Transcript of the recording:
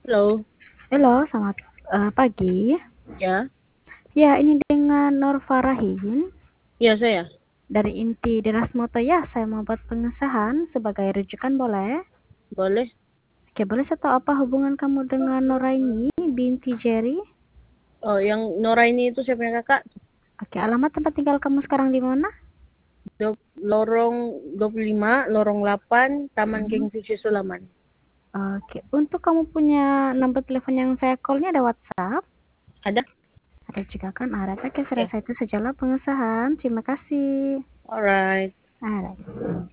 Halo, Halo, selamat pagi. ya, Ya, ini dengan Nur Farahin iya saya, dari Inti Dinas Moto ya. Saya mau buat pengesahan sebagai rujukan boleh? boleh. Oke, boleh saya tahu apa hubungan kamu dengan Nuraini binti Jerry? Oh, yang Nora ini itu siapa yang kakak? Oke, alamat tempat tinggal kamu sekarang di mana? Lorong 25, Lorong 8, Taman Hmm. Kingfisher Sulaman. Oke, untuk kamu punya nomor telepon yang saya call-nya ada WhatsApp? Ada? Ada juga kan? Ada. Oke, saya Ya, rasa itu sajalah pengesahan. Terima kasih. alright. Ada.